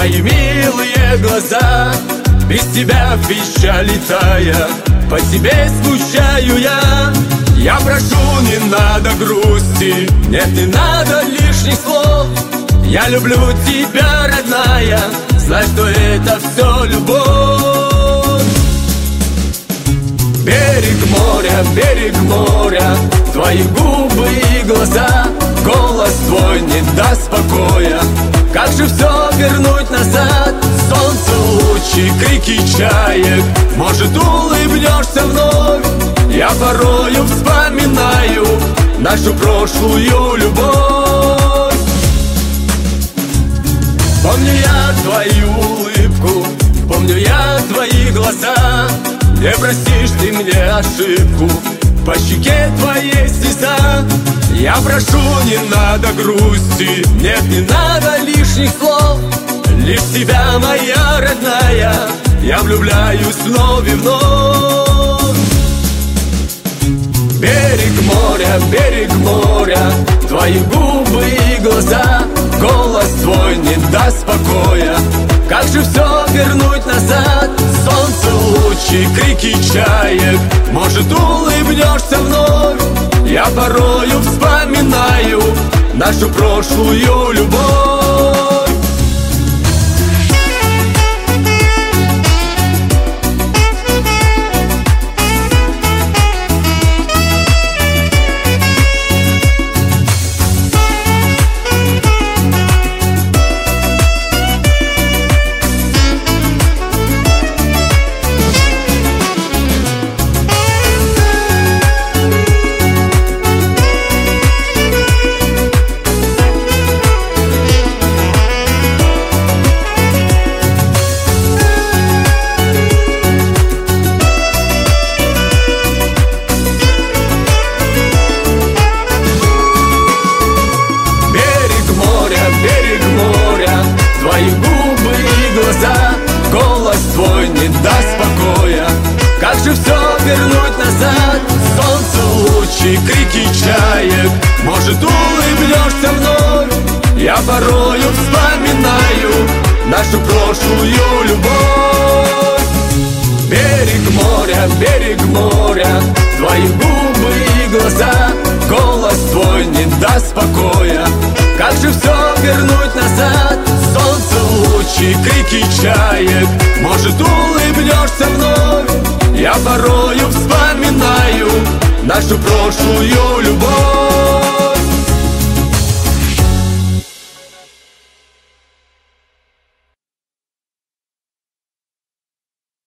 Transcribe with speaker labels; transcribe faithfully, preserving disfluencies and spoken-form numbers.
Speaker 1: твои милые глаза. Без тебя в печали тая, по тебе скучаю я. Я прошу, не надо грусти, нет, не надо лишних слов. Я люблю тебя, родная, знай, что это все любовь. Берег моря, берег моря, твои губы и глаза, голос твой не даст покоя. Как же все вернуть назад? Солнце, лучи, крики чаек, может, улыбнешься вновь? Я порою вспоминаю нашу прошлую любовь. Помню я твою улыбку, помню я твои глаза. Не простишь ты мне ошибку, по щеке твоей слеза. Я прошу, не надо грусти, нет, не надо лишних слов. Лишь тебя, моя родная, я влюбляюсь вновь и вновь. Берег моря, берег моря, твои губы и глаза, голос твой не даст покоя. Как же все вернуть назад? Солнце, лучи, крики чаек, может, улыбнешься вновь? Я порою вспоминаю нашу прошлую любовь. Твои губы и глаза, голос твой не даст покоя. Как же все вернуть назад? Солнце, лучи, крики чаек, может, улыбнешься вновь? Я порою вспоминаю нашу прошлую любовь. Берег моря, берег моря, твои губы и глаза, голос твой не даст покоя. Как же все вернуть назад? Солнце, лучи, крики чаек, может, улыбнешься вновь? Я порою вспоминаю нашу прошлую